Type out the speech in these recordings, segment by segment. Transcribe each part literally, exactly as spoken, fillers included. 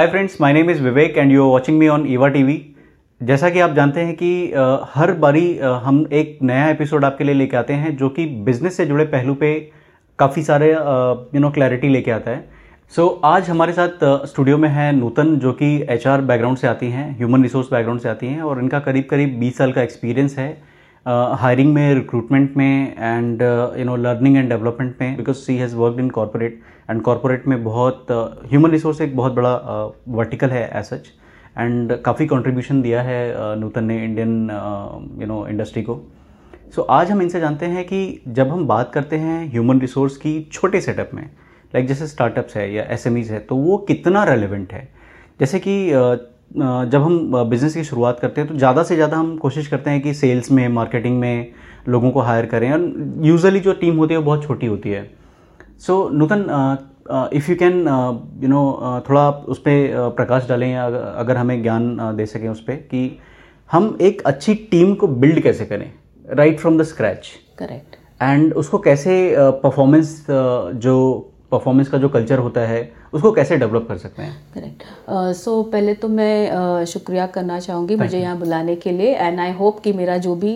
Hi friends, my name is Vivek and you are watching me on Eva TV. जैसा कि आप जानते हैं कि uh, हर बारी uh, हम एक नया एपिसोड आपके लिए लेके आते हैं जो कि बिजनेस से जुड़े पहलू पे काफ़ी सारे यू नो क्लैरिटी लेके आता है। सो so, आज हमारे साथ स्टूडियो uh, में है नूतन, जो कि एचआर बैकग्राउंड से आती हैं, ह्यूमन रिसोर्स बैकग्राउंड से आती हैं और इनका करीब करीब बीस साल का एक्सपीरियंस है हायरिंग uh, में, रिक्रूटमेंट में and you know learning and development में, because she has worked in corporate and corporate में बहुत ह्यूमन uh, रिसोर्स एक बहुत बड़ा वर्टिकल uh, है एज सच, एंड काफ़ी कंट्रीब्यूशन दिया है uh, नूतन ने इंडियन यू नो इंडस्ट्री को। सो so, आज हम इनसे जानते हैं कि जब हम बात करते हैं ह्यूमन रिसोर्स की छोटे सेटअप में, लाइक like जैसे स्टार्टअप्स है या एसएमईज है, तो वो कितना रेलेवेंट है। जैसे कि uh, जब हम बिज़नेस की शुरुआत करते हैं तो ज़्यादा से ज़्यादा हम कोशिश करते हैं कि सेल्स में, मार्केटिंग में लोगों को हायर करें, और यूजुअली जो टीम होती है वो बहुत छोटी होती है। So so, Nutan, if you can you know थोड़ा उस पर प्रकाश डालें या अगर हमें ज्ञान uh, दे सकें उस पर कि हम एक अच्छी टीम को बिल्ड कैसे करें right from the scratch. Correct. And उसको कैसे परफॉर्मेंस uh, uh, जो परफॉर्मेंस का जो कल्चर होता है उसको कैसे डेवलप कर सकते हैं। करेक्ट। सो पहले तो मैं uh, शुक्रिया करना चाहूँगी मुझे यहाँ बुलाने के लिए, एंड आई होप कि मेरा जो भी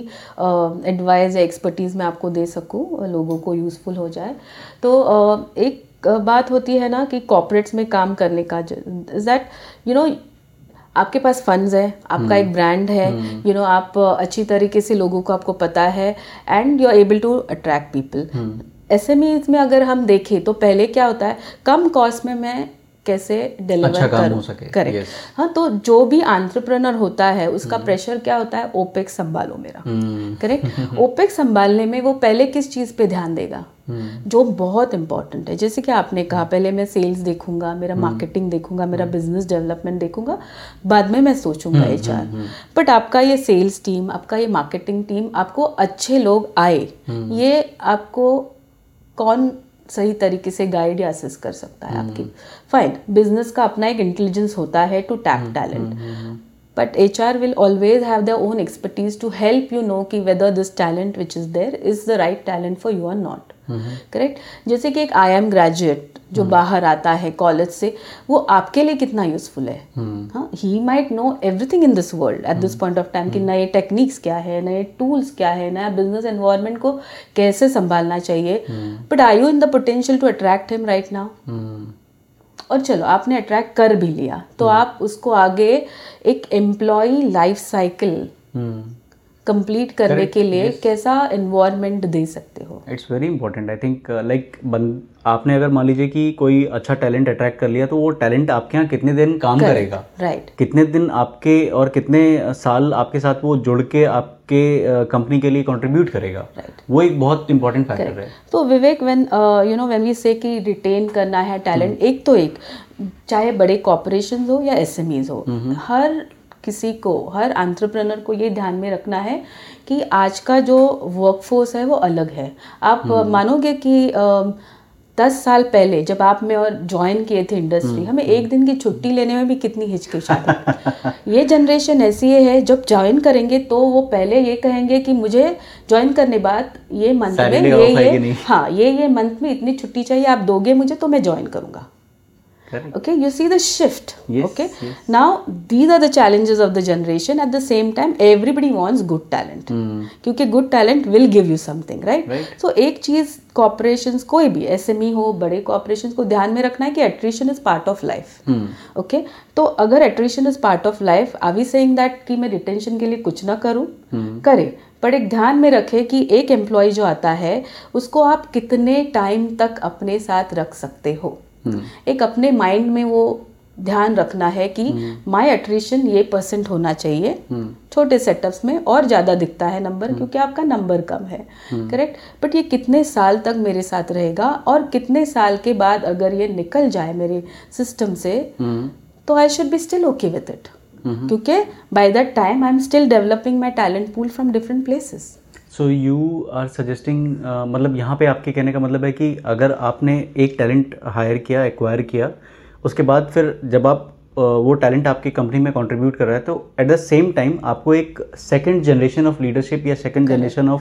एडवाइस uh, या एक्सपर्टीज़ मैं आपको दे सकूँ लोगों को यूज़फुल हो जाए। तो uh, एक uh, बात होती है ना कि कॉर्पोरेट्स में काम करने का, इज दैट यू नो आपके पास फंड्स है, आपका hmm. एक ब्रांड है, you hmm. Know you know, आप अच्छी तरीके से लोगों को आपको पता है and you are able to attract people. SMEs में अगर हम देखें तो पहले क्या होता है, कम कॉस्ट में मैं कैसे डिलीवर अच्छा करूं, करेक्ट। yes. हाँ, तो जो भी एंटरप्रेन्योर होता है उसका प्रेशर hmm. क्या होता है, ओपेक्स संभालो मेरा, करेक्ट। hmm. ओपेक्स संभालने में वो पहले किस चीज़ पे ध्यान देगा, hmm. जो बहुत इंपॉर्टेंट है। जैसे कि आपने कहा, पहले मैं सेल्स देखूंगा, मेरा मार्केटिंग hmm. देखूंगा, मेरा बिजनेस डेवलपमेंट देखूंगा, बाद में मैं सोचूंगा एचआर। बट आपका ये सेल्स टीम, आपका ये मार्केटिंग टीम, आपको अच्छे लोग आए, hmm. ये आपको कौन सही तरीके से गाइड या असिस्ट कर सकता है आपकी। फाइन, बिजनेस का अपना एक इंटेलिजेंस होता है to tap talent, but HR will always have their own expertise to help you know कि whether this talent which is there is the right talent for you are not, correct. जैसे कि एक I am graduate जो hmm. बाहर आता है college से, वो आपके लिए कितना यूजफुल है। हाँ, he might know everything in this world at this point of time कि नए टेक्निक्स क्या है, नए टूल्स क्या है, नया बिजनेस एनवायरनमेंट को कैसे संभालना चाहिए, but are you in the potential to attract him right now. और चलो आपने अट्रैक्ट कर भी लिया, तो hmm. आप उसको आगे एक एम्प्लॉय लाइफ साइकिल कंप्लीट करने Correct. के लिए yes. कैसा एनवायरनमेंट दे सकते हो। It's very important. I think like आपने अगर मान लीजिए कि कोई अच्छा टैलेंट अट्रैक्ट कर लिया, तो वो टैलेंट आपके यहाँ कितने दिन काम Correct. करेगा, राइट right. कितने दिन आपके और कितने साल आपके साथ वो जुड़ के आपके कंपनी uh, के लिए कंट्रीब्यूट करेगा, right. वो एक बहुत इंपॉर्टेंट फैक्टर है। तो Vivek, when you know when we say कि रिटेन करना है टैलेंट, एक तो एक चाहे बड़े कॉर्पोरेशन हो या एसएमईज हो, हर किसी को, हर एंटरप्रेन्योर को ये ध्यान में रखना है कि आज का जो वर्कफोर्स है वो अलग है। आप hmm. मानोगे कि दस साल पहले जब आप में और ज्वाइन किए थे इंडस्ट्री, hmm. हमें एक दिन की छुट्टी लेने में भी कितनी हिचकिचाहट। ये जनरेशन ऐसी है, जब ज्वाइन करेंगे तो वो पहले ये कहेंगे कि मुझे ज्वाइन करने बाद ये मंथ में ये ये हाँ ये ये मंथ में इतनी छुट्टी चाहिए, आप दोगे मुझे तो मैं ज्वाइन करूँगा। Correct. Okay, you see the shift. Yes, okay, yes. Now these are the challenges of the generation. At the same time, everybody wants good talent. Hmm. क्योंकि good talent will give you something, right? Right. So एक चीज corporations, कोई भी SME हो, बड़े corporations को ध्यान में रखना है कि attrition is part of life. Hmm. Okay, तो अगर attrition is part of life, are we saying that कि मैं retention के लिए कुछ ना करूँ? hmm. करे, पर एक ध्यान में रखे कि एक एम्प्लॉय जो आता है उसको आप कितने टाइम तक अपने साथ रख सकते हो। Hmm. एक अपने माइंड में वो ध्यान रखना है कि माय अट्रिशन ये परसेंट होना चाहिए। hmm. छोटे सेटअप्स में और ज़्यादा दिखता है नंबर, hmm. क्योंकि आपका नंबर कम है, करेक्ट। hmm. बट ये कितने साल तक मेरे साथ रहेगा, और कितने साल के बाद अगर ये निकल जाए मेरे सिस्टम से, hmm. तो I should be still okay with it, क्योंकि by that time I am still developing my talent pool from different places. So you are suggesting, मतलब यहाँ पे आपके कहने का मतलब है कि अगर आपने एक टैलेंट हायर किया, एक्वायर किया, उसके बाद फिर जब आप uh, वो टैलेंट आपकी कंपनी में कंट्रीब्यूट कर रहा है, तो एट द सेम टाइम आपको एक सेकंड जनरेशन ऑफ लीडरशिप या second generation of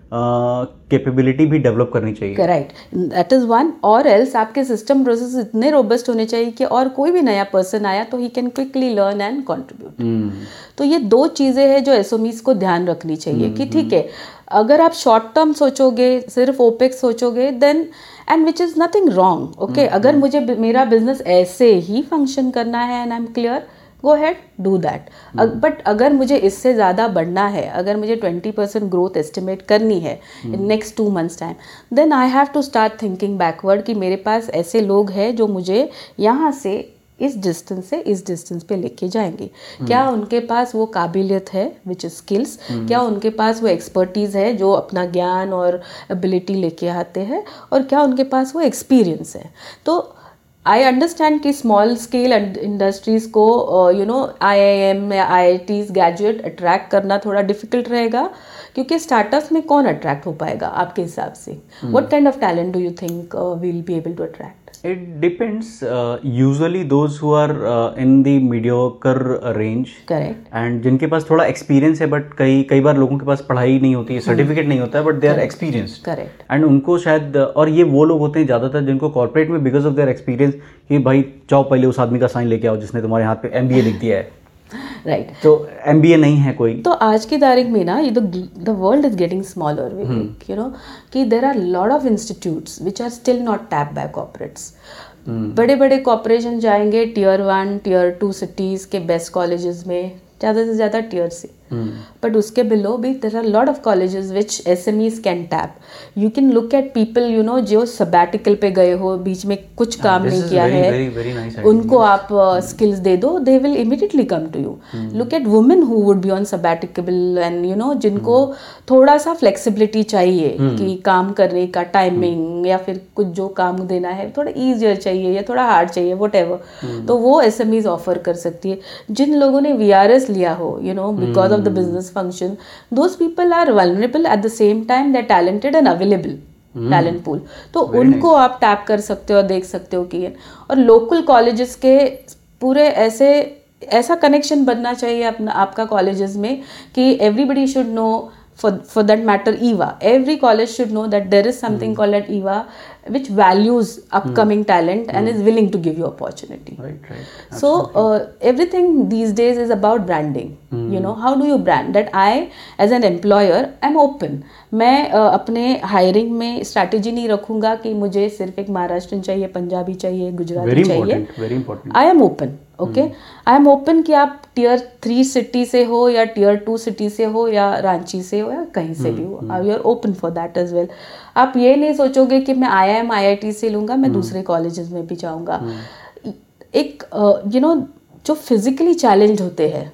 capability uh, भी डेवलप करनी चाहिए. Right, that is one. और एल्स आपके सिस्टम प्रोसेस इतने रोबस्ट होने चाहिए कि और कोई भी नया पर्सन आया तो he can quickly learn and contribute. तो ये दो चीज़ें हैं जो एसएमईज को ध्यान रखनी चाहिए कि ठीक है, अगर आप शॉर्ट टर्म सोचोगे, सिर्फ ओपेक्स सोचोगे, then and which is nothing wrong. Okay, अगर मुझे मेरा बिजनेस ऐसे ही फंक्शन करना है and I am clear, go ahead, do that. But अगर मुझे इससे ज़्यादा बढ़ना है, अगर मुझे ट्वेंटी परसेंट ग्रोथ एस्टिमेट करनी है in next two months time, then I have to start thinking backward कि मेरे पास ऐसे लोग हैं जो मुझे यहाँ से इस डिस्टेंस से इस डिस्टेंस पे लेके जाएंगे. hmm. क्या उनके पास वो काबिलियत है, विच इज स्किल्स, क्या उनके पास वो एक्सपर्टीज है जो अपना ज्ञान और एबिलिटी लेके आते हैं, और क्या उनके पास वो एक्सपीरियंस है. तो आई अंडरस्टैंड कि स्मॉल स्केल इंडस्ट्रीज को you know IIM या IITs graduate attract करना थोड़ा डिफिकल्ट रहेगा, क्योंकि स्टार्टअप्स में कौन अट्रैक्ट हो पाएगा आपके हिसाब से? What kind of talent do you think we will be able to attract? It depends. Uh, usually those who are uh, in the mediocre range. Correct. And जिनके पास थोड़ा experience है, but कई कई बार लोगों के पास पढ़ाई नहीं होती है, सर्टिफिकेट नहीं होता है, but they are experienced. Correct. And उनको शायद, और ये वो लोग होते हैं ज़्यादातर जिनको कॉर्पोरेट में because of their experience कि भाई जाओ पहले उस आदमी का साइन लेके आओ जिसने तुम्हारे हाथ पे एम बी ए लिख दिया है. राइट. तो एम बी ए नहीं है कोई. तो आज की तारीख में ना, ये the world is getting smaller, you know, कि there are lot of institutes which are still not tap by corporates. बड़े बड़े कॉर्पोरेशन जाएंगे tier one tier two cities के बेस्ट कॉलेजेस में, ज़्यादा से ज़्यादा टीयर से, बट उसके बिलो भी there are lot of colleges which SMEs can tap. You can look at people you know जो सबैटिकल पे गए हो, बीच में कुछ काम नहीं किया है, उनको आप स्किल्स दे दो, they will immediately come to you. Look at women who would be on sabbatical and you know जिनको थोड़ा सा फ्लेक्सिबिलिटी चाहिए कि काम करने का टाइमिंग या फिर कुछ जो काम देना है थोड़ा ईजियर चाहिए या थोड़ा हार्ड चाहिए, वट एवर, तो वो एसएमईज ऑफर कर सकती है. जिन लोगों ने वीआरएस लिया हो, you know, because of the business function, those people are vulnerable, at the same time they're talented and available. hmm. talent pool. तो Very उनको nice. आप टैप कर सकते हो और देख सकते हो कि, और लोकल कॉलेजेस के पूरे ऐसे ऐसा कनेक्शन बनना चाहिए अपना आपका कॉलेजेस में कि everybody should know, for for that matter EVA, every college should know that there is something hmm. called at EVA which values upcoming hmm. talent and hmm. is willing to give you opportunity. Right, right. So uh, everything these days is about branding. hmm. You know, how do you brand that? I as an employer am open. मैं uh, अपने hiring में strategy नहीं रखूंगा कि मुझे सिर्फ एक महाराष्ट्रन चाहिए, पंजाबी चाहिए, गुजराती चाहिए. Very important. I am open. Okay, I am open कि आप टीयर थ्री सिटी से हो या टीयर टू सिटी से हो या रांची से हो या कहीं से भी हो, you are open for that as well. आप ये नहीं सोचोगे कि मैं आई I am I I T से लूँगा, मैं दूसरे कॉलेजेस में भी जाऊँगा. एक यू नो जो फिजिकली चैलेंज होते हैं,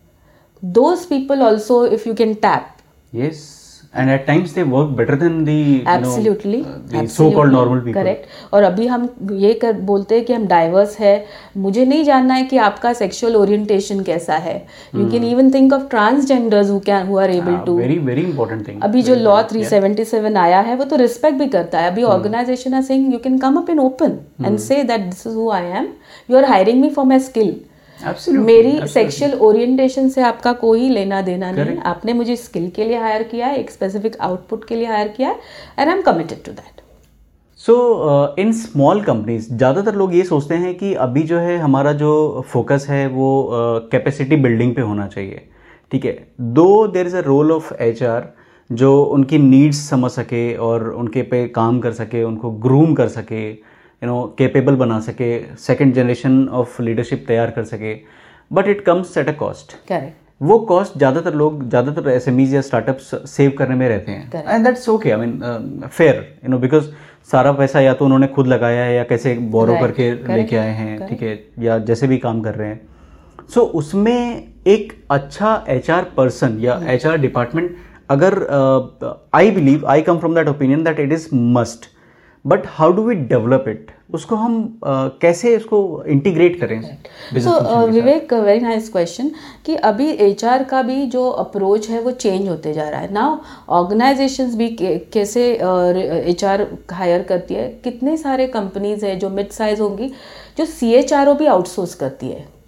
those people also if you can tap. Yes. And at times they work better than the absolutely, you know, uh, the so-called normal people. Correct. और अभी हम ये कर बोलते हैं कि हम डाइवर्स है. मुझे नहीं जानना है कि आपका सेक्सुअल ओरिएंटेशन कैसा है. You can even think of transgenders who can who are able to. Very very important thing. अभी जो लॉ थ्री सेवेंटी सेवन आया है वो तो रिस्पेक्ट भी करता है. अभी organisation are saying you can come up in open and say that this is who I am, you are hiring me for my skill. Absolutely, मेरी सेक्सुअल ओरिएंटेशन से आपका कोई लेना देना नहीं. आपने मुझे स्किल के लिए हायर किया है, एक स्पेसिफिक आउटपुट के लिए हायर किया है, and I am committed to that. So in small companies ज़्यादातर लोग ये सोचते हैं कि अभी जो है हमारा जो फोकस है वो कैपेसिटी uh, बिल्डिंग पे होना चाहिए. ठीक है, though there is a role of H R जो उनकी नीड्स समझ सके और उनके पे काम कर सके, उनको ग्रूम कर सके, यू नो कैपेबल बना सके, सेकंड जनरेशन ऑफ लीडरशिप तैयार कर सके, but it comes at a cost. Correct. वो कॉस्ट ज़्यादातर लोग ज़्यादातर एसएमईज या स्टार्टअप्स सेव करने में रहते हैं, and that's okay. I mean fair, you know, because सारा पैसा या तो उन्होंने खुद लगाया है या कैसे बोरो right. करके लेके आए हैं. ठीक है, या जैसे भी काम कर रहे हैं. सो so, उसमें एक अच्छा एच आर पर्सन या एच आर डिपार्टमेंट, अगर I believe, I come from that opinion that it is must, but how do we develop it, उसको हम uh, कैसे इसको इंटीग्रेट करें. So Vivek, very nice question कि अभी एचआर का भी जो अप्रोच है वो चेंज होते जा रहा है. नाउ ऑर्गेनाइजेशंस भी कैसे एचआर uh, हायर करती है. कितने सारे कंपनीज है जो मिड साइज होंगी जो सी एच आर ओ भी आउटसोर्स करती है.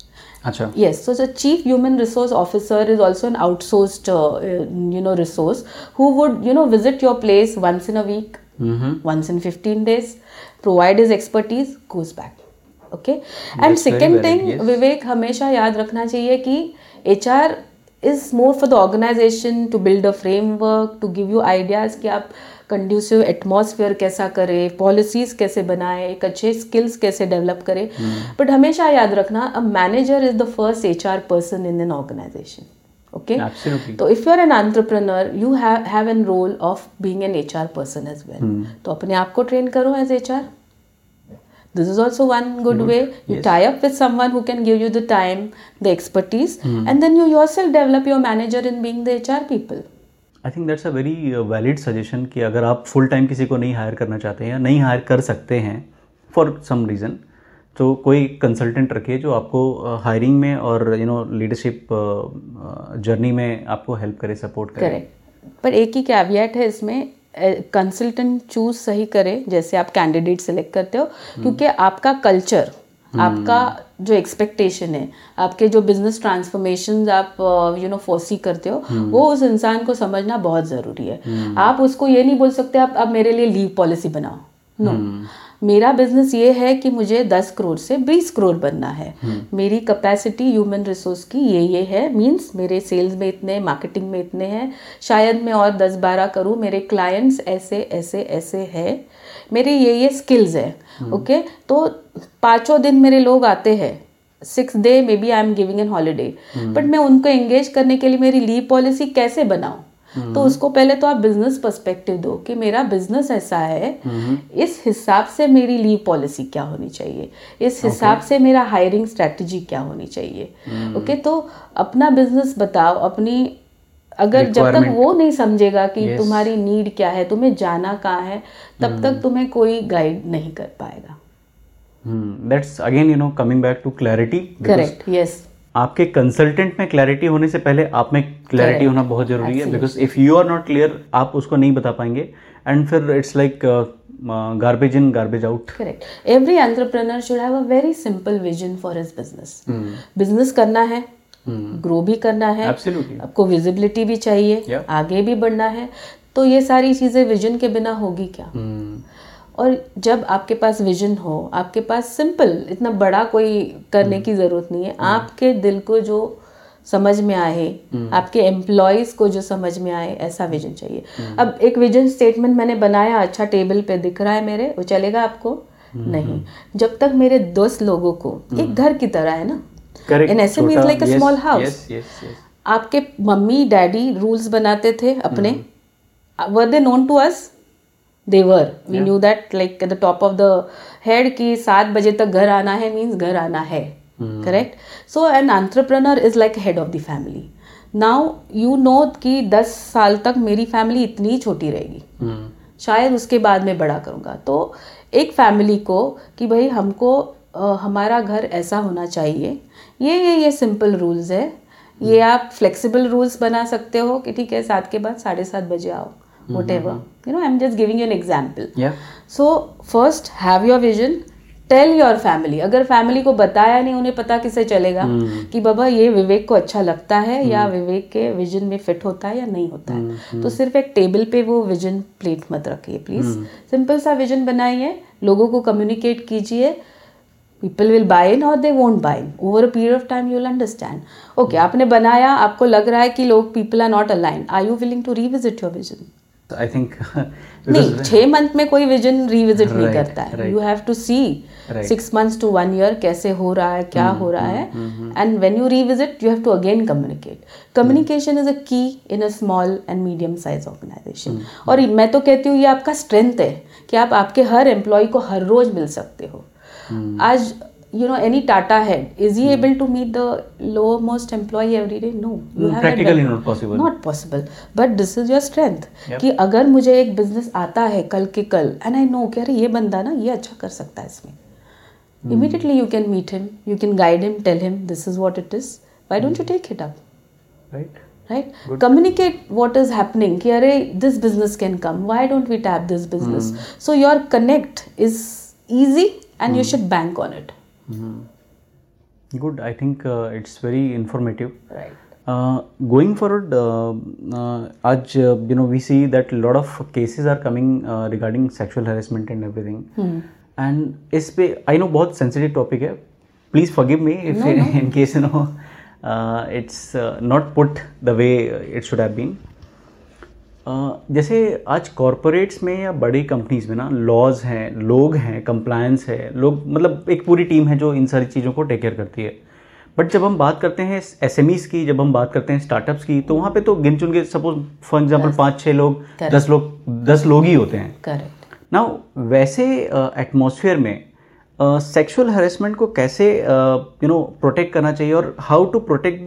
अच्छा. Yes, so the chief human resource officer is also an outsourced, uh, you know, resource who would, you know, visit your place once in a week, Mm-hmm. once in fifteen days, provide his expertise, goes back. Okay. And That's very second valid, thing, yes. विवेक हमेशा याद रखना चाहिए कि H R is more for the organization to build a framework, to give you ideas कि आप conducive atmosphere कैसा करें, policies कैसे बनाएं, एक अच्छे स्किल्स कैसे डेवलप करें. बट हमेशा याद रखना, a manager is the first HR person in an organisation. Okay, तो if you are an entrepreneur you have an role of being an HR person as well. तो अपने आप को ट्रेन करो as HR. This is also one good way. You yes. tie up with someone who can give you the time, the expertise, mm. and then you yourself develop your manager in being the H R people. I think that's a very valid suggestion कि अगर आप full time किसी को नहीं higher करना चाहते हैं या नहीं हायर कर सकते हैं फॉर सम रीज़न, तो कोई कंसल्टेंट रखिए जो आपको हायरिंग में और यू नो लीडरशिप जर्नी में आपको हेल्प करे, सपोर्ट करे. करेक्ट. पर एक ही कैविएट है इसमें, कंसल्टेंट चूज सही करें जैसे आप कैंडिडेट सेलेक्ट करते हो, क्योंकि आपका कल्चर, आपका जो एक्सपेक्टेशन है, आपके जो बिजनेस ट्रांसफॉर्मेशन आप यू नो फोर्सी करते हो, वो उस इंसान को समझना बहुत ज़रूरी है. आप उसको ये नहीं बोल सकते आप अब मेरे लिए लीव पॉलिसी बनाओ. No no. मेरा बिजनेस ये है कि मुझे दस करोड़ से बीस करोड़ बनना है, मेरी कैपेसिटी ह्यूमन रिसोर्स की ये ये है, मींस मेरे सेल्स में इतने, मार्केटिंग में इतने हैं, शायद मैं और दस बारह करूँ, मेरे क्लाइंट्स ऐसे ऐसे ऐसे है, मेरे ये ये स्किल्स है. Okay okay? तो पाँचों दिन मेरे लोग आते हैं, six day may be I am giving an holiday, but मैं उनको एंगेज करने के लिए मेरी लीव पॉलिसी कैसे बनाऊं? तो उसको पहले तो आप बिजनेस पर्सपेक्टिव दो कि मेरा बिजनेस ऐसा है, इस हिसाब से मेरी लीव पॉलिसी क्या होनी चाहिए, इस हिसाब okay. से मेरा हायरिंग स्ट्रैटेजी क्या होनी चाहिए. Okay okay? तो अपना बिजनेस बताओ, अपनी अगर जब तक वो नहीं समझेगा कि yes. तुम्हारी नीड क्या है, तुम्हें जाना कहाँ है, तब hmm. तक तुम्हें कोई गाइड नहीं कर पाएगा. That's again you know coming back to clarity. Correct. Yes. आपके कंसल्टेंट में क्लैरिटी होने से पहले आप में क्लैरिटी होना बहुत जरूरी है, because if you are not clear आप उसको नहीं बता पाएंगे एंड फिर it's like garbage in garbage out. Correct. Every entrepreneur should have a very simple vision for his business. Business करना है, ग्रो hmm. भी करना है, Absolutely. आपको विजिबिलिटी भी चाहिए, yeah. आगे भी बढ़ना है, तो ये सारी चीजें विजन के बिना होगी क्या? hmm. और जब आपके पास विजन हो, आपके पास सिंपल, इतना बड़ा कोई करने hmm. की जरूरत नहीं है, hmm. आपके दिल को जो समझ में आए, hmm. आपके एम्प्लॉयज को जो समझ में आए, ऐसा विजन चाहिए. hmm. अब एक विजन स्टेटमेंट मैंने बनाया, अच्छा टेबल पे दिख रहा है मेरे, वो चलेगा आपको? hmm. नहीं. जब तक मेरे दोस्त लोगों को hmm. एक घर की तरह है ना. Correct. An S M E is like a yes, small house. Yes, yes, yes. आपके मम्मी डैडी रूल्स बनाते थे अपने. Were they known to us? They were. We yeah. knew that like at the top of the head कि सात बजे तक घर आना है means घर आना है. hmm. Correct? So an entrepreneur is like head of the family. Now you know कि दस साल तक मेरी फैमिली इतनी छोटी रहेगी. hmm. शायद उसके बाद में बड़ा करूँगा. तो एक फैमिली को कि भाई हमको uh, हमारा घर ऐसा होना चाहिए, ये ये ये सिंपल रूल्स है, ये आप फ्लेक्सिबल रूल्स बना सकते हो कि ठीक है सात के बाद साढ़े सात बजे आओ, whatever. You know, I'm just giving you an example. Yeah. So first have your vision, tell your family. अगर फैमिली को बताया नहीं, उन्हें पता किसे चलेगा hmm. कि बाबा ये विवेक को अच्छा लगता है hmm. या विवेक के विजन में फिट होता है या नहीं होता है. hmm. तो सिर्फ एक टेबल पे वो विजन प्लेट मत रखिए प्लीज. hmm. सिंपल सा विजन बनाइए, लोगों को कम्युनिकेट कीजिए. People will buy in or they won't buy in. Over a period of time, you'll understand. Okay, आपने बनाया, आपको लग रहा है कि लोग people are not aligned. Are you willing to revisit your vision? I think नहीं, छह मंथ में कोई विजन रिविजिट right, नहीं करता है. You have to see right. six months to one year कैसे हो रहा है, क्या mm, हो रहा mm, है. mm, and when you revisit, you have to again communicate. Communication mm. is a key in a small and medium size organization. mm, और मैं तो कहती हूँ ये आपका स्ट्रेंथ है कि आप आपके हर एम्प्लॉय को हर रोज मिल सकते हो. Hmm. आज you know any Tata head, is he hmm. able to meet the lowermost employee every day? No, you hmm, practically not possible. Not possible. But this is your strength. Yep. कि अगर मुझे एक business आता है कल के कल and I know कि अरे ये बंदा ना ये अच्छा कर सकता है इसमें, hmm. immediately you can meet him, you can guide him, tell him this is what it is. Why don't hmm. you take it up? Right. Right. Good. Communicate what is happening. कि अरे this business can come. Why don't we tap this business? Hmm. So your connect is easy. And mm. you should bank on it. Good. I think uh, it's very informative. Right. Uh, going forward, uh, uh, आज uh, you know we see that a lot of cases are coming uh, regarding sexual harassment and everything. Hmm. And इस पे I know बहुत sensitive topic है. Please forgive me if no, no. in case you know uh, it's uh, not put the way it should have been. Uh, जैसे आज corporates में या बड़ी companies में ना लॉज हैं, लोग हैं, कंप्लायंस है, लोग मतलब एक पूरी टीम है जो इन सारी चीज़ों को टेक केयर करती है. बट जब हम बात करते हैं एसएमईज की, जब हम बात करते हैं स्टार्टअप्स की, तो वहाँ पे तो गिन चुन के सपोज फॉर एग्जाम्पल पाँच छः लोग, दस लोग दस लोग ही होते हैं. करेक्ट. नाउ वैसे एटमॉस्फेयर uh, में सेक्सुअल uh, हैरेसमेंट को कैसे यू नो प्रोटेक्ट करना चाहिए और how to protect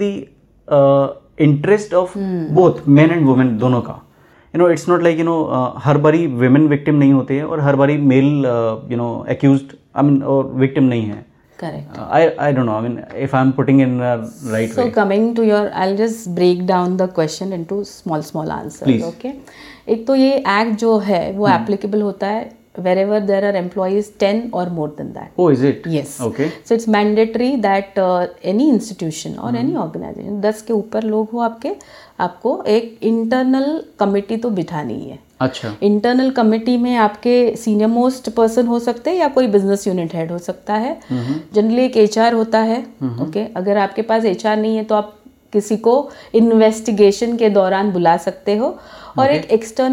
the interest of both men and women दोनों का. You know it's not like you know हर बारी विमेन विक्टिम नहीं होते हैं और हर बारी male you know accused I mean और विक्टिम नहीं है. Correct. Uh, I I don't know. I mean, if I'm putting in the right so way. So coming to your, I'll just break down the question into small small answers. Please. Okay. एक तो ये act जो है वो applicable होता है wherever there are employees ten or more than that. Oh, is it? Yes. Okay. So it's mandatory that uh, any institution or hmm. any organization दस के ऊपर लोग हो आपके, आपको एक इंटरनल कमिटी तो बिठानी है. अच्छा. इंटरनल कमिटी में आपके सीनियर मोस्ट पर्सन हो सकते हैं या कोई बिजनेस यूनिट हेड हो सकता है. जनरली एक एचआर होता है. Okay okay? अगर आपके पास एचआर नहीं है तो आप किसी को इन्वेस्टिगेशन के दौरान बुला सकते हो. और okay. एक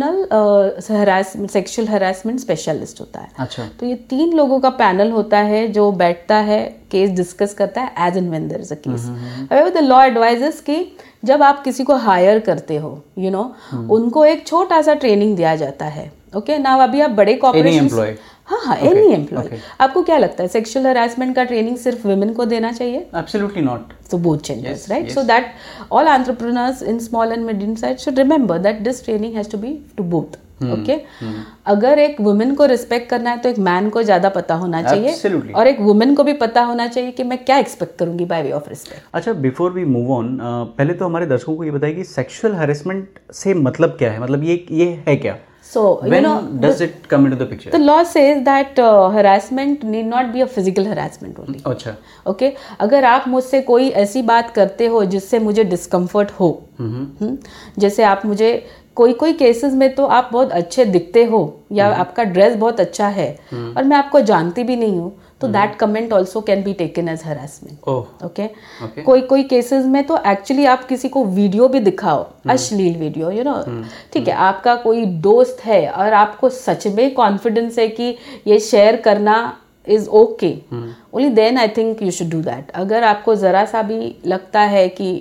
एक्सटर्नल सेक्सुअल हरासमेंट स्पेशलिस्ट होता है. अच्छा. तो ये तीन लोगों का पैनल होता है जो बैठता है, केस डिस्कस करता है as and when there is a case. However the law advises कि जब आप किसी को हायर करते हो यू you नो know, उनको एक छोटा सा ट्रेनिंग दिया जाता है. Okay okay? ना अभी आप बड़े कॉर्पोरेशन, हाँ हाँ एनी एम्प्लॉय, आपको क्या लगता है सेक्सुअल हरासमेंट का ट्रेनिंग सिर्फ वुमेन को देना चाहिए? Absolutely not. So both genders, yes, right? Yes. So that all entrepreneurs in small and medium size should remember that this training has to be to both. Hmm. Okay? Hmm. अगर एक women को respect करना है तो एक man को ज्यादा पता होना चाहिए. Absolutely. और एक वुमेन को भी पता होना चाहिए कि मैं क्या एक्सपेक्ट करूंगी बाय वे ऑफ रिस्पेक्ट. अच्छा, बिफोर वी मूव ऑन, पहले तो हमारे दर्शकों को ये बताइए कि सेक्सुअल हैरेसमेंट से मतलब क्या है, मतलब ये ये है क्या? So, when you know, does the, it come into the picture? The law says that uh, harassment need not be a physical harassment only. अच्छा. Okay? अगर आप मुझसे कोई ऐसी बात करते हो जिससे मुझे डिस्कम्फर्ट हो, हुँ? जैसे आप मुझे कोई कोई केसेस में तो आप बहुत अच्छे दिखते हो या आपका ड्रेस बहुत अच्छा है और मैं आपको जानती भी नहीं हूँ, तो that comment also can be taken as harassment. Okay. कोई कोई केसेस में तो एक्चुअली आप किसी को वीडियो भी दिखाओ, अश्लील वीडियो, यू नो, ठीक है, आपका कोई दोस्त है और आपको सच में कॉन्फिडेंस है कि ये शेयर करना is okay, only then I think you should do that. अगर आपको जरा सा भी लगता है कि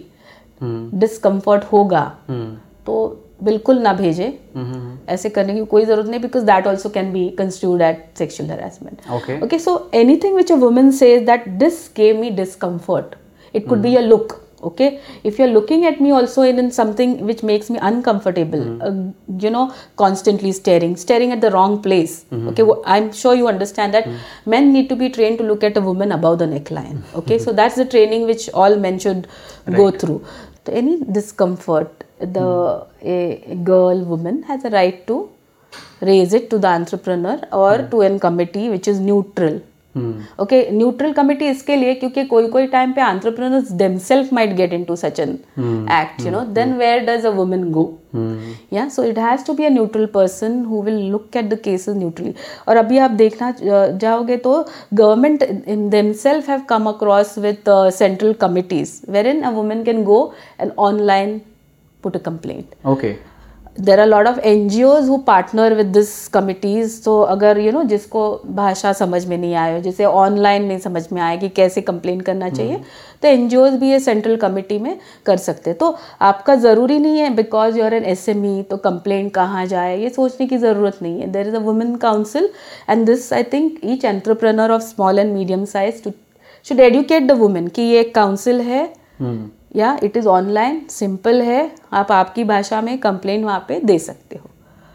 डिस्कम्फर्ट होगा तो बिल्कुल ना भेजे. ऐसे करने की कोई जरूरत नहीं, because that also can be construed at sexual harassment. Okay. So anything which a woman says that this gave me discomfort, it could be a look. Okay, if you're looking at me also in, in something which makes me uncomfortable, mm-hmm. uh, you know, constantly staring, staring at the wrong place. Mm-hmm. Okay, well, I'm sure you understand that mm-hmm. men need to be trained to look at a woman above the neckline. Okay, mm-hmm. so that's the training which all men should right. go through. So any discomfort, the mm-hmm. a, a girl, woman has a right to raise it to the entrepreneur or mm-hmm. to a committee which is neutral. Okay, neutral committee इसके लिए क्योंकि कोई कोई time पे entrepreneurs themselves might get into such an act, you know, then where does a woman go? या so it has to be a neutral person who will look at the cases neutrally. और अभी आप देखना जाओगे तो government in themselves have come across with central committees where in a woman can go and online put a complaint. Okay. There are a lot of N G Os who partner with this committees. तो अगर you know जिसको भाषा समझ में नहीं आए, जिसे online नहीं समझ में आए कि कैसे कंप्लेन करना चाहिए, तो N G Os भी ये सेंट्रल कमिटी में कर सकते हैं. तो आपका ज़रूरी नहीं है because you are N S M E तो कंप्लेन कहाँ जाए ये सोचने की ज़रूरत नहीं है. There is a women council and this I think each entrepreneur of small and medium size should educate the women कि ये एक काउंसिल है या इट इज़ ऑनलाइन, सिंपल है, आप आपकी भाषा में कंप्लेन वहाँ पे दे सकते हो.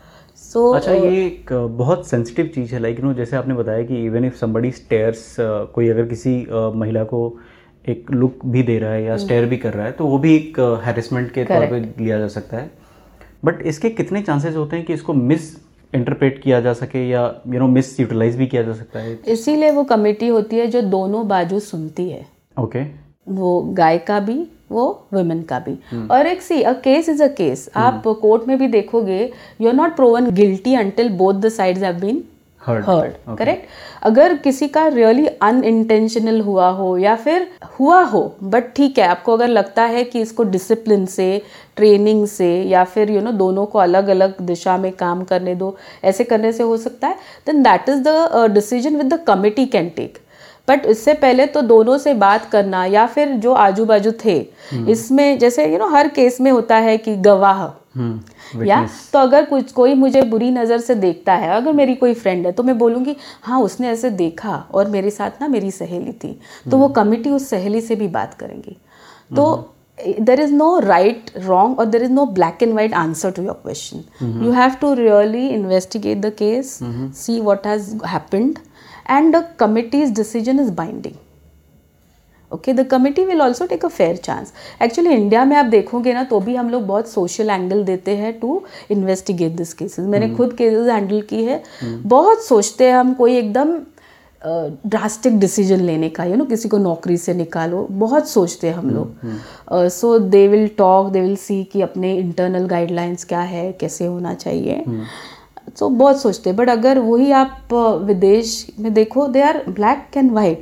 सो so, अच्छा, ये एक बहुत सेंसिटिव चीज़ है, लाइक नो जैसे आपने बताया कि इवन इफ समबडी स्टेयर्स, कोई अगर किसी uh, महिला को एक लुक भी दे रहा है या स्टेयर भी कर रहा है तो वो भी एक हैरेसमेंट uh, के तौर पे लिया जा सकता है. बट इसके कितने चांसेस होते हैं कि इसको मिस इंटरप्रेट किया जा सके या यू नो मिस यूटिलाइज भी किया जा सकता है? इसीलिए वो कमेटी होती है जो दोनों बाजू सुनती है. Okay okay. वो गाय का भी, वो वुमेन का भी। hmm. और एक see a case is a case. आप कोर्ट में भी देखोगे, you are not proven guilty until both the sides have been heard, correct. अगर किसी का रियली अनइंटेंशनल हुआ हो या फिर हुआ हो, बट ठीक है, आपको अगर लगता है कि इसको डिसिप्लिन से, ट्रेनिंग से, या फिर यू नो दोनों को अलग अलग दिशा में काम करने दो, ऐसे करने से हो सकता है, then that is the decision with the committee can take. But इससे पहले तो दोनों से बात करना, या फिर जो आजू बाजू थे, hmm. इसमें जैसे यू नो हर केस में होता है कि गवाह, hmm. या तो अगर कुछ कोई मुझे बुरी नज़र से देखता है, अगर मेरी कोई फ्रेंड है, तो मैं बोलूँगी हाँ उसने ऐसे देखा और मेरे साथ ना मेरी सहेली थी, hmm. तो वो कमिटी उस सहेली से भी बात करेंगी। तो there is no right, wrong, or there is no black and white answer to your question. Mm-hmm. You have to really investigate the case, mm-hmm. see what has happened, and the committee's decision is binding. Okay, the committee will also take a fair chance. Actually, India में आप देखोगे ना, तो भी हम लोग बहुत social angle देते हैं टू इन्वेस्टिगेट दिस केसेस। मैंने खुद केसेस हैंडल की है, बहुत सोचते हैं हम कोई एकदम ड्रास्टिक डिसीजन लेने का, यू नो किसी को नौकरी से निकालो, बहुत सोचते हैं हम लोग। So they will talk, they will see कि अपने इंटरनल गाइडलाइंस क्या है, कैसे होना चाहिए, सो so, बहुत सोचते हैं। बट अगर वही आप विदेश में देखो, they are black and white.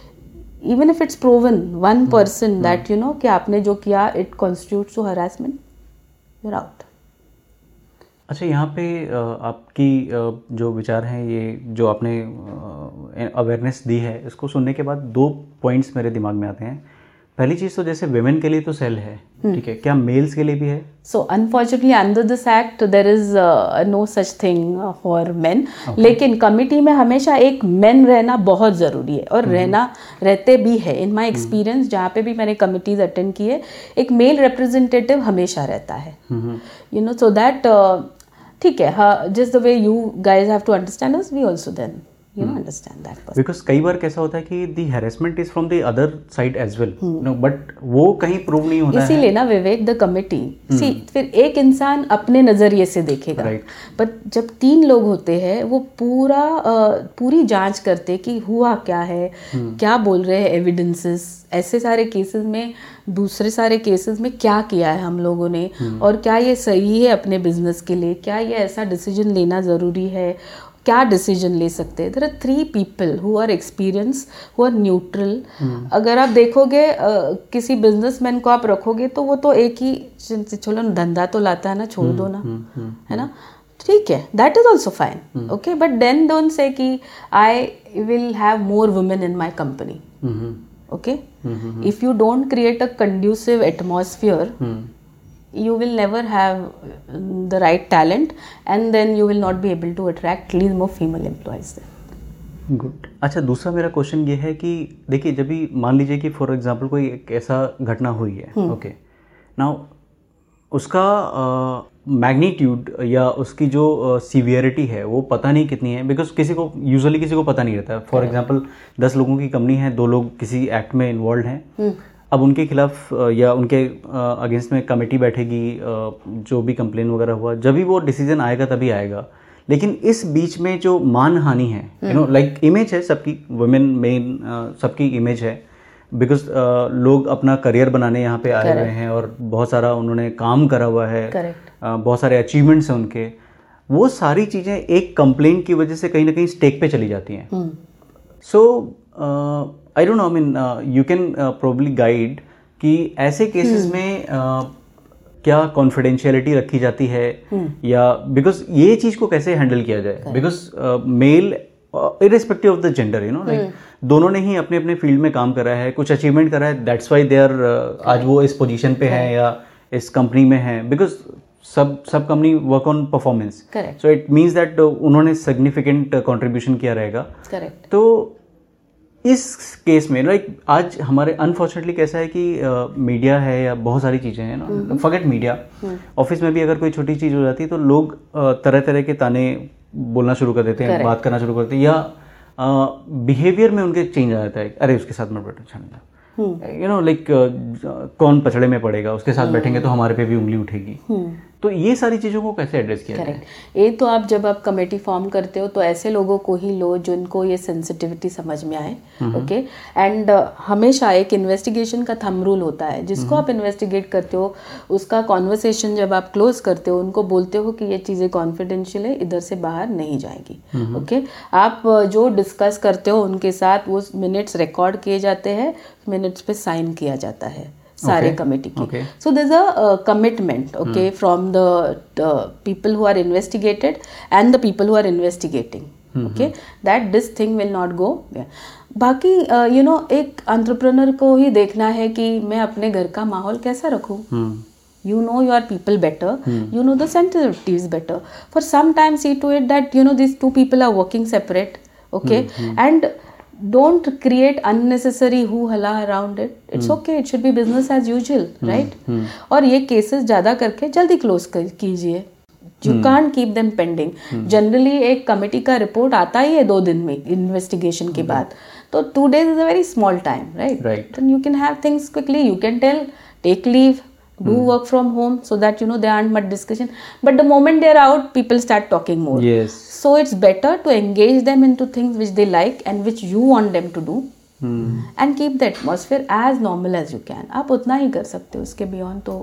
Even if it's proven one person that you know कि आपने जो किया it constitutes to harassment, you are out. अच्छा, यहाँ पे आपकी जो विचार हैं, ये जो आपने अवेयरनेस दी है, इसको सुनने के बाद दो पॉइंट्स मेरे दिमाग में आते हैं। पहली चीज़ तो जैसे विमेन के लिए तो सेल है, ठीक है, क्या मेल्स के लिए भी है? So unfortunately under this act there is no such thing for men, लेकिन कमिटी में हमेशा एक मेन रहना बहुत ज़रूरी है, और रहना रहते भी है। इन माय एक्सपीरियंस जहाँ पे भी मैंने कमिटीज अटेंड की है, एक मेल रिप्रेजेंटेटिव हमेशा रहता है, यू नो, सो दैट ठीक है, just the way you guys have to understand us, we also then you know understand that person. Because कई बार कैसा होता है कि the harassment is from the other side as well, hmm. no, but वो कहीं prove नहीं होता है। इसीलिए ना विवेक, द कमिटी सी फिर एक इंसान अपने नजरिए से देखेगा, बट right. जब तीन लोग होते हैं, वो पूरा पूरी जांच करते कि हुआ क्या है, hmm. क्या बोल रहे हैं एविडेंसेस, ऐसे सारे केसेस में, दूसरे सारे केसेस में क्या किया है हम लोगों ने, hmm. और क्या ये सही है अपने बिजनेस के लिए, क्या ये ऐसा डिसीजन लेना ज़रूरी है, क्या डिसीजन ले सकते हैं। There are three people who are experience, who are neutral. अगर आप देखोगे uh, किसी बिजनेसमैन को आप रखोगे, तो वो तो एक ही, चलो धंधा तो लाता है ना, छोड़ दो ना, है ना, ठीक है, that is also fine, okay, but then don't say कि I will have more women in my company, okay. If you don't create a conducive atmosphere, you will never have the right talent, and then you will not be able to attract at least more female employees there. Good. अच्छा, दूसरा मेरा question ये है कि देखिए, जब भी मान लीजिए कि फॉर एग्जांपल कोई एक ऐसा घटना हुई है, ओके, नाउ उसका मैग्नीट्यूड uh, या उसकी जो सीवियरिटी uh, है, वो पता नहीं कितनी है, बिकॉज किसी को यूजुअली किसी को पता नहीं रहता। फॉर एग्जांपल दस लोगों की कंपनी है, दो लोग किसी एक्ट में इन्वॉल्व हैं, अब उनके खिलाफ या उनके अगेंस्ट में कमेटी बैठेगी, जो भी कंप्लेन वगैरह हुआ, जब भी वो डिसीजन आएगा तभी आएगा। लेकिन इस बीच में जो मान हानि है, यू नो, लाइक इमेज है सबकी, वुमेन मेन सबकी इमेज है, बिकॉज uh, लोग अपना करियर बनाने यहाँ पे आए हुए हैं, और बहुत सारा उन्होंने काम करा हुआ है, uh, बहुत सारे अचीवमेंट्स हैं उनके, वो सारी चीज़ें एक कंप्लेंट की वजह से कहीं ना कहीं स्टेक पे चली जाती हैं। So I don't know, I mean you can probably guide कि ऐसे केसेस hmm. में uh, क्या कॉन्फिडेंशियलिटी रखी जाती है, hmm. या बिकॉज ये चीज को कैसे हैंडल किया जाए, because male irrespective of the gender, you know, like दोनों ने ही अपने अपने फील्ड में काम करा है, कुछ अचीवमेंट करा है, दैट्स वाई दे आर आज वो इस पोजीशन पे हैं या इस कंपनी में हैं, बिकॉज सब सब company work on performance, so it means that उन्होंने सिग्निफिकेंट कंट्रीब्यूशन किया रहेगा। Correct. तो इस केस में लाइक like, आज हमारे अनफॉर्चुनेटली कैसा है कि मीडिया uh, है या बहुत सारी चीज़ें हैं ना, फॉरगेट मीडिया, ऑफिस में भी अगर कोई छोटी चीज़ हो जाती है तो लोग uh, तरह तरह के ताने बोलना शुरू कर देते हैं, Correct. बात करना शुरू करते हैं, या बिहेवियर uh, में उनके चेंज आ जाता है, अरे उसके साथ मत बैठो, अच्छा नहीं, यू नो, लाइक कौन पछड़े में पड़ेगा, उसके साथ बैठेंगे तो हमारे पे भी उंगली उठेगी, तो ये सारी चीज़ों को कैसे एड्रेस किया जाए? करेक्ट। ये तो आप जब आप कमेटी फॉर्म करते हो तो ऐसे लोगों को ही लो जिनको ये सेंसिटिविटी समझ में आए, ओके। एंड हमेशा एक इन्वेस्टिगेशन का थंब रूल होता है, जिसको आप इन्वेस्टिगेट करते हो उसका कॉन्वर्सेशन जब आप क्लोज करते हो उनको बोलते हो कि ये चीज़ें कॉन्फिडेंशियल है, इधर से बाहर नहीं जाएगी, ओके। आप जो डिस्कस करते हो उनके साथ वो मिनट्स रिकॉर्ड किए जाते हैं, मिनट्स पे साइन किया जाता है सारे कमेटी की। So there is a commitment, okay, from the people who are investigated and the people who are investigating, okay, that this thing will not go. बाकी यू नो एक एंटरप्रेन्योर को ही देखना है कि मैं अपने घर का माहौल कैसा रखूं। You know your people better, hmm. you know the sensitivities better. For some time see to it that you know these two people are working separate, okay, hmm. and don't create unnecessary hoo-halla around it. It's hmm. okay, it should be business as usual, hmm. right? Hmm. और ये cases ज़्यादा करके जल्दी close कीजिए. You hmm. can't keep them pending. Hmm. Generally एक committee का report आता ही है दो दिन में investigation के बाद, तो two days is a very small time, right? Right. Then you can have things quickly. You can tell, take leave. Do hmm. work from home so that you know there aren't much discussion. But the moment they're out, people start talking more. Yes. So it's better to engage them into things which they like and which you want them to do, hmm. and keep the atmosphere as normal as you can. आप उतना ही कर सकते हो, उसके beyond तो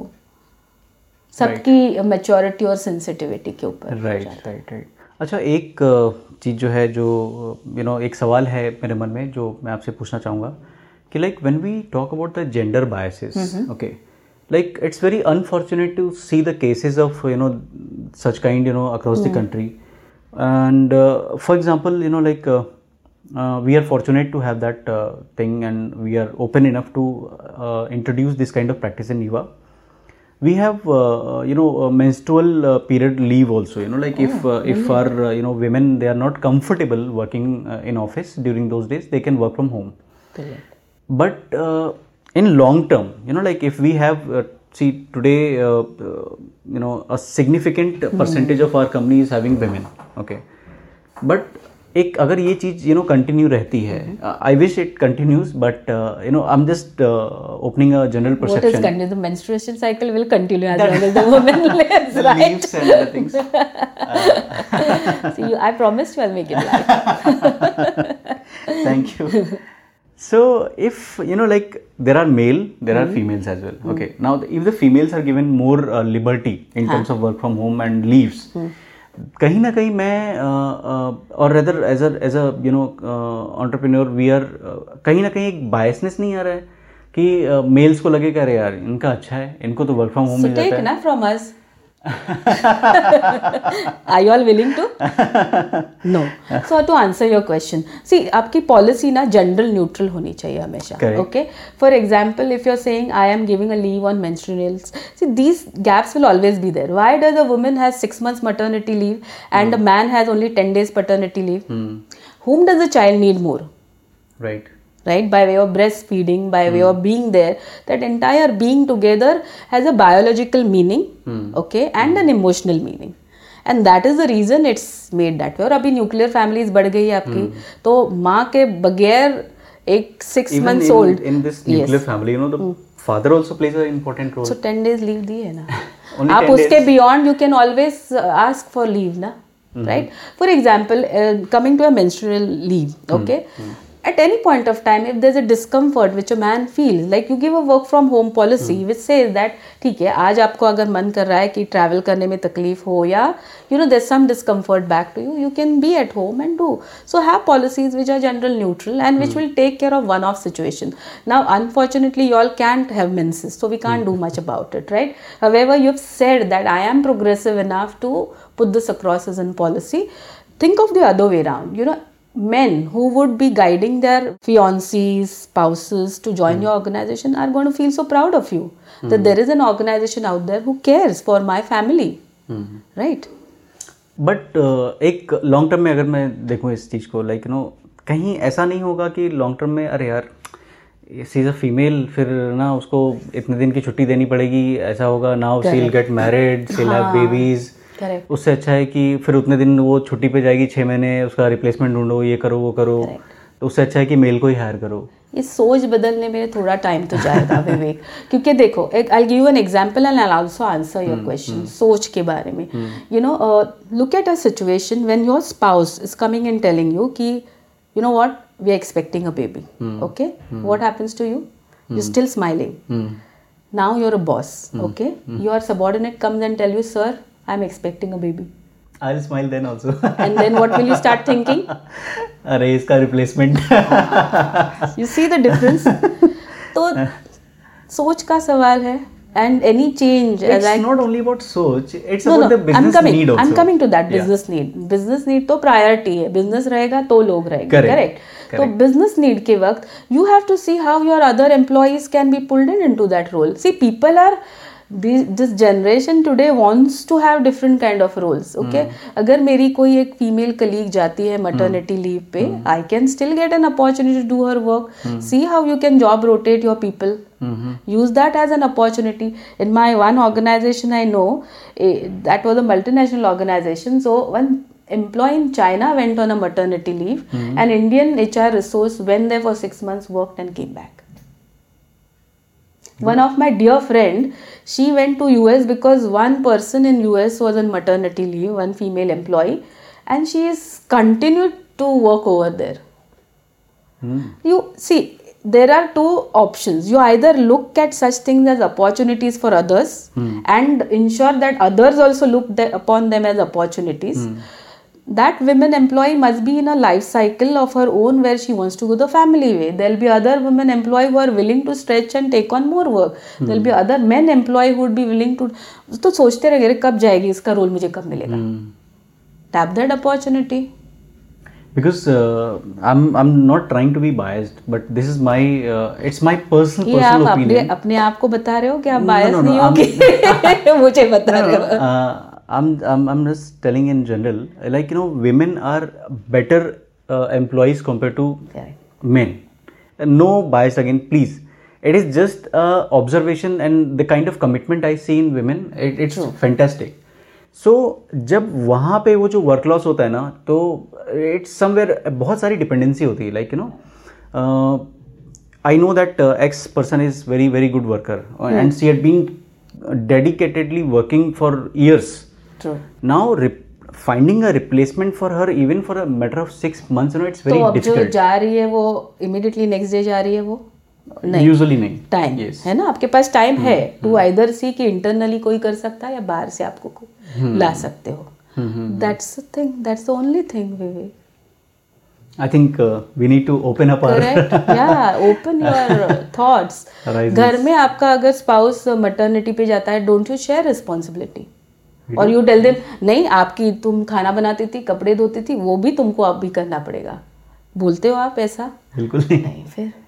सबकी maturity और sensitivity के ऊपर. Right, right, right. अच्छा, एक चीज़ जो है जो you know एक सवाल है मेरे मन में जो मैं आपसे पूछना चाहूँगा कि like when we talk about the gender biases, mm-hmm. okay. Like it's very unfortunate to see the cases of you know such kind you know across mm. the country, and uh, for example you know like uh, uh, we are fortunate to have that uh, thing, and we are open enough to uh, introduce this kind of practice in E V A. We have uh, you know a menstrual uh, period leave also, you know like oh, if uh, if really? our uh, you know women they are not comfortable working uh, in office during those days, they can work from home. Brilliant. But uh, in long term, you know like if we have uh, see today uh, uh, you know a significant hmm. percentage of our company is having women, okay, but एक अगर ये चीज you know continue रहती है, I wish it continues, but uh, you know I'm just uh, opening a general perception. What is continue? The menstruation cycle will continue as long as the woman lives, the right? leaves and other things. Uh, See, you, I promised you I'll make it live. Thank you. So if you know like there are male, there mm-hmm. are females as well. Okay. Mm-hmm. Now if the females are given more uh, liberty in हाँ. terms of work from home and leaves, mm-hmm. कहीं ना कहीं मैं और rather as a as a you know entrepreneur we are कहीं ना कहीं एक बायसनेस नहीं आ रहा है कि मेल्स uh, को लगेगा अरे यार इनका अच्छा है, इनको तो वर्क फ्रॉम होम मिल जाता है ना from us. Are you all willing to? No. So to answer your question, see आपकी policy ना general neutral होनी चाहिए हमेशा. Okay. For example, if you're saying I am giving a leave on menstruals, see these gaps will always be there. Why does a woman has six months maternity leave and hmm. a man has only ten days paternity leave? Hmm. Whom does the child need more? Right. Right, by way of breastfeeding, by way mm. of being there, that entire being together has a biological meaning, mm. okay, and mm. an emotional meaning, and that is the reason it's made that way. और अभी nuclear families बढ़ गई है आपकी, mm. तो माँ के बगैर एक six Even months in, old in this nuclear yes. family, you know, the mm. father also plays an important role. So ten days leave दी है ना. आप उसके beyond you can always ask for leave ना, mm-hmm. right? For example, uh, coming to a menstrual leave, okay. Mm. Mm. At any point of time, if there's a discomfort which a man feels, like you give a work from home policy hmm. which says that ठीक है आज आपको अगर मन कर रहा है कि travel करने में तकलीफ हो या you know there's some discomfort back to you, you can be at home and do. So have policies which are general neutral and which hmm. will take care of one-off situation. Now unfortunately you all can't have menses, so we can't hmm. do much about it, right? However, you've said that I am progressive enough to put this across as a policy. Think of the other way around, you know. Men who would be guiding their fiancés, spouses to join mm. your organization are going to feel so proud of you mm. that there is an organization out there who cares for my family, mm. right? But uh, एक long term में अगर मैं देखूँ इस चीज़ को like no कहीं ऐसा नहीं होगा कि लॉन्ग टर्म में अरे यार शी इज़ अ फीमेल फिर ना उसको इतने दिन की छुट्टी देनी पड़ेगी, ऐसा होगा now she will get married, she will have babies. Correct. उससे अच्छा है कि फिर उतने दिन वो छुट्टी पे जाएगी छः महीने, उसका रिप्लेसमेंट ढूंढो, ये करो वो करो. Correct. तो उससे अच्छा है कि मेल को ही हायर करो. ये सोच बदलने में थोड़ा टाइम तो जाएगा विवेक, क्योंकि देखो एक I give an example and I also answer your question सोच के बारे में. You know look at a situation when your spouse is coming and telling you कि you know what we are expecting a baby. Okay, what happens to you? You still smiling. Now you are a boss. Okay, your subordinate comes and tell you sir I am expecting a baby. I'll smile then also. And then what will you start thinking? अरे इसका replacement. You see the difference? तो सोच का सवाल है. And any change. It's like, not only about सोच. It's no, about no, the business I'm coming, need also. I'm coming to that business yeah. need. Business need तो priority है. Business रहेगा तो लोग रहेंगे. Correct. Correct. Correct. तो business need के वक्त you have to see how your other employees can be pulled in into that role. See, people are this generation today wants to have different kind of roles. Okay, hmm. अगर मेरी कोई एक female colleague जाती है maternity hmm. leave पे, hmm. I can still get an opportunity to do her work. Hmm. See how you can job rotate your people. Hmm. Use that as an opportunity. In my one organization I know, eh, that was a multinational organization. So one employee in China went on a maternity leave, hmm. and Indian H R resource went there for six months, worked and came back. One of my dear friend, she went to U S because one person in U S was on maternity leave, one female employee, and she is continued to work over there. Hmm. You see, there are two options. You either look at such things as opportunities for others hmm. and ensure that others also look the, upon them as opportunities. Hmm. That women employee must be in a life cycle of her own where she wants to go the family way. There will be other women employee who are willing to stretch and take on more work. Hmm. There will be other men employee who would be willing to. तो सोचते रहेंगे कब जाएगी इसका role मुझे कब मिलेगा. hmm. Tap that opportunity. Because uh, I'm I'm not trying to be biased, but this is my uh, it's my personal ये personal आप opinion. अपने अपने आप को बता रहे हो कि आप bias no, no, नहीं no, हो कि मुझे बता रहे हो. Uh, I'm, I'm I'm just telling in general, like you know, women are better uh, employees compared to Correct. men. No bias again, please. It is just uh, observation and the kind of commitment I see in women. It, it's True. Fantastic. So जब वहाँ पे वो जो work loss होता है ना, तो it's somewhere बहुत सारी dependency होती है. Like you know, uh, I know that uh, X person is very very good worker hmm. and she had been dedicatedly working for years. True. Now rep- finding a replacement for her even for a matter of six months, you know, it's very तो difficult. तो अब जो जा रही है वो immediately next day जा रही है वो नहीं. Usually नहीं. Time yes. है ना, आपके पास time hmm. है to hmm. either see कि internally कोई कर सकता है या बाहर से आपको को hmm. ला सकते हो. hmm. That's the thing. That's the only thing, Vivek. I think uh, we need to open up our. Correct. Yeah, open your thoughts. घर में आपका अगर spouse maternity पे जाता है, don't you share responsibility? और यू टेल देम नहीं आपकी तुम खाना बनाती थी कपड़े धोती थी वो भी तुमको अब भी करना पड़ेगा. बोलते हो आप ऐसा? बिल्कुल नहीं. नहीं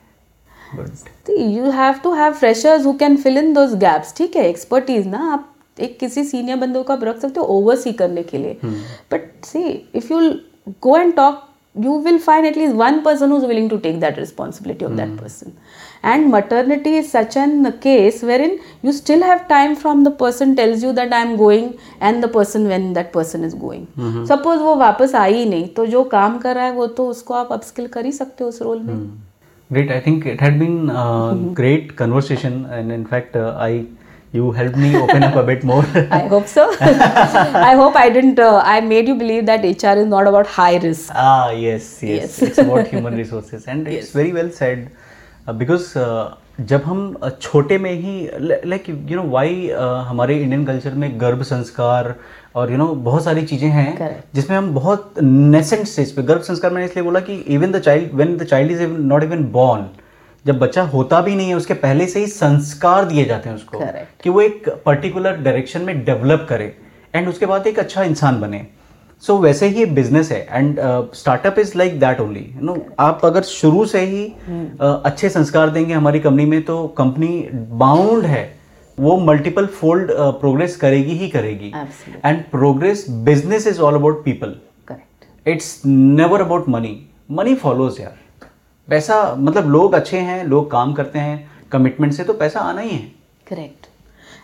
फिर you have to have freshers who can fill in those gaps. ठीक है, एक्सपर्टीज ना आप एक किसी सीनियर बंदों को आप रख सकते हो ओवरसी करने के लिए. But see if you go and talk you will find at least one person who's willing to take that responsibility of mm. that person. And maternity is such an case wherein you still have time from the person tells you that I am going and the person when that person is going. mm-hmm. Suppose वो वापस आई ही नहीं तो जो काम कर रहा है वो तो उसको आप upskill कर ही सकते हो उस रोल में. mm. Great. I think it had been a mm-hmm. great conversation and in fact uh, I you helped me open up a bit more. I hope so. I hope I didn't uh, I made you believe that H R is not about high risk. Ah yes yes, yes. It's about human resources and yes. It's very well said uh, because uh, जब हम छोटे में ही like you know why uh, हमारे Indian culture में गर्भ संस्कार और यू नो बहुत सारी चीजें हैं जिसमें हम बहुत नेसेंट स्टेज पे गर्भ संस्कार मैंने इसलिए बोला कि even the child when the child is not even born जब बच्चा होता भी नहीं है उसके पहले से ही संस्कार दिए जाते हैं उसको Correct. कि वो एक पर्टिकुलर डायरेक्शन में डेवलप करे एंड उसके बाद एक अच्छा इंसान बने. सो so, वैसे ही बिजनेस है and startup is like that only you know. आप अगर शुरू से ही hmm. uh, अच्छे संस्कार देंगे हमारी कंपनी में तो कंपनी बाउंड है वो मल्टीपल फोल्ड प्रोग्रेस करेगी ही करेगी. And progress business is all about people. It's never about money. Money follows यार. पैसा मतलब लोग अच्छे हैं लोग काम करते हैं कमिटमेंट से तो पैसा आना ही है. Correct.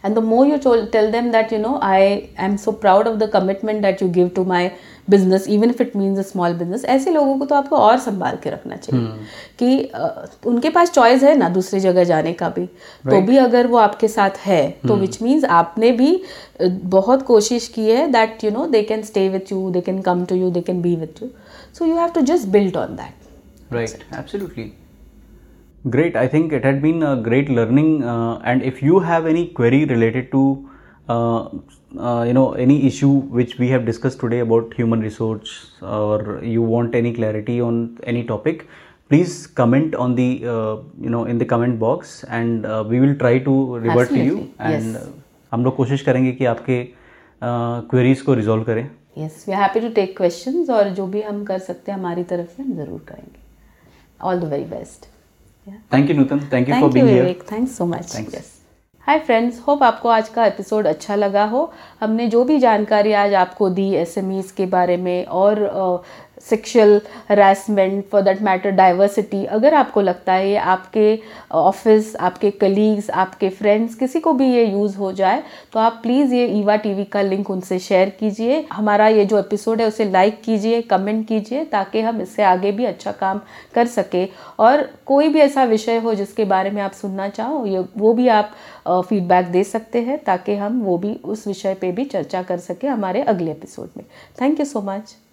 and the more you tol- tell them that you know I am so proud of the commitment that you give to my business even if it means a small business, ऐसे लोगों को तो आपको और संभाल के रखना चाहिए hmm. कि uh, उनके पास चॉइस है ना दूसरी जगह जाने का भी, right. तो भी अगर वो आपके साथ है तो विच hmm. मीन्स आपने भी uh, बहुत कोशिश की है that you know they can stay with you, they can come to you, they can be with you, so you have to just build on that. Right, absolutely. Great. I think it had been a great learning. Uh, and if you have any query related to, uh, uh, you know, any issue which we have discussed today about human resource, or you want any clarity on any topic, please comment on the, uh, you know, in the comment box, and uh, we will try to revert Absolutely. to you. And yes. हम लोग कोशिश करेंगे कि आपके queries को resolve करें. Yes, we are happy to take questions, और जो भी हम कर सकते हैं हमारी तरफ से हम जरूर करेंगे. All the very best. Yeah. Thank you, Nutan. Thank you Thank for being you, here. Vivek. Thanks so much. Thanks. Yes. Hi friends, hope आपको आज का एपिसोड अच्छा लगा हो. हमने जो भी जानकारी आज आपको दी एसएमईज के बारे में और sexual harassment, for that matter diversity, अगर आपको लगता है ये आपके ऑफिस, आपके कलीग्स, आपके फ्रेंड्स, किसी को भी ये यूज़ हो जाए तो आप प्लीज़ ये ईवा टीवी का लिंक उनसे शेयर कीजिए. हमारा ये जो एपिसोड है उसे लाइक कीजिए, कमेंट कीजिए, ताकि हम इससे आगे भी अच्छा काम कर सके. और कोई भी ऐसा विषय हो जिसके बारे में आप सुनना चाहो, ये वो भी आप फीडबैक दे सकते हैं, ताकि हम वो भी उस विषय पे भी चर्चा कर सके हमारे अगले एपिसोड में. Thank you so much.